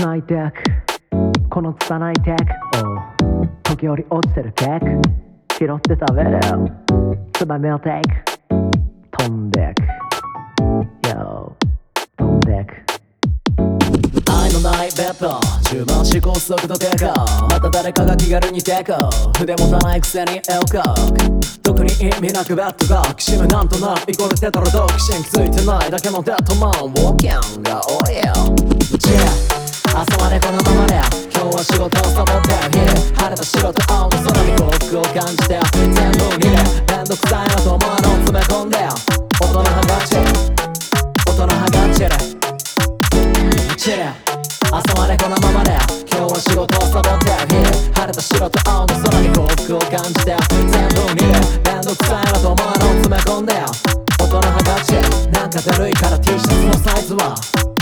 ナイテクこの拙いテク時折落ちてるケーク拾って食べるツバメをテイク飛んでく Yo 飛んでく愛のないベッド注文し高速度低下また誰かが気軽にテイク筆持たないくせにエオコーク特に意味なくベッドがきしむなんとなくイコールテトロドキシン気づいてないだけのデッドマンウォーキングが多いよ朝までこのままで今日は仕事をサボって昼晴れた白と青の空に幸福を感じて全部にねめんどくさいなと思うのを詰め込んで大人はガチ大人はガチでチル朝までこのままで今日は仕事をサボって昼晴れた白と青の空に幸福を感じて全部にねめんどくさいなと思うのを詰め込んで大人はガチなんかだるいから T シャツのサイズは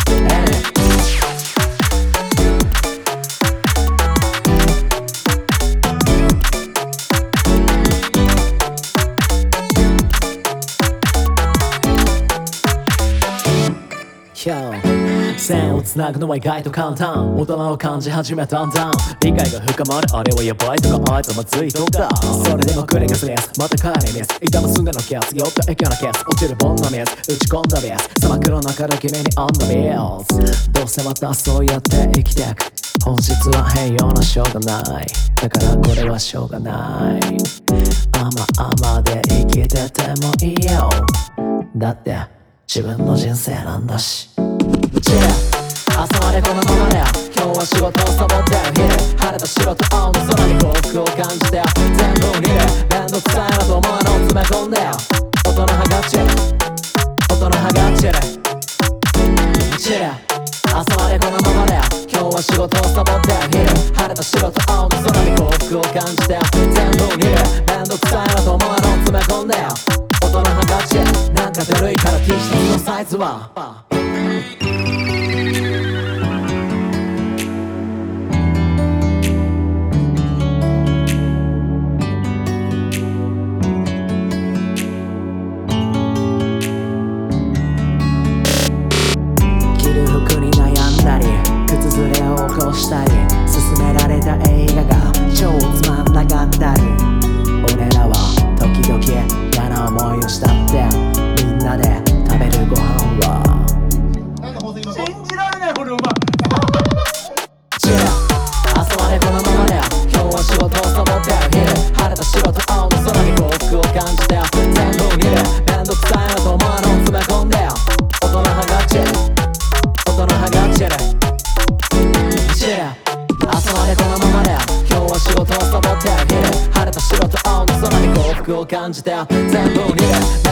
線を繋ぐのは意外と簡単大人を感じ始めたんだ理解が深まるあれはヤバいとかあいつまずいとかそれでも繰り返すですまた帰りです痛むすんでのケース酔った駅のケース落ちるボンのミス打ち込んだビス砂漠の中で君にオンダビーズどうせまたそうやって生きてく本質は変容のしょうがないだからこれはしょうがない甘で生きててもいいよだって自分の人生なんだし朝までこのままで今日は仕事をサボって昼晴れた白と青の空に幸福を感じて全部にめんどくさいなと思うのを詰め込んで大人はガチ大人はガチでチル朝までこのままで今日は仕事をサボって昼晴れた白と青の空に幸福を感じて全部にめんどくさいなと思うのを詰め込んで大人はガチなんかだるいから T シャツのサイズはしたり勧められた映画が超つまんなかったり俺らは時々嫌な思いをしたってみんなで食べるご飯は信じられないほどうまい朝までこのままで今日は仕事をサボって昼晴れた白と青の空に幸福を感じて全部にめんどくさいなと思うのを詰め込んで大人はガチ大人はガチで朝までこのままで今日は仕事をサボって昼晴れた白と青の空に幸福を感じて全部に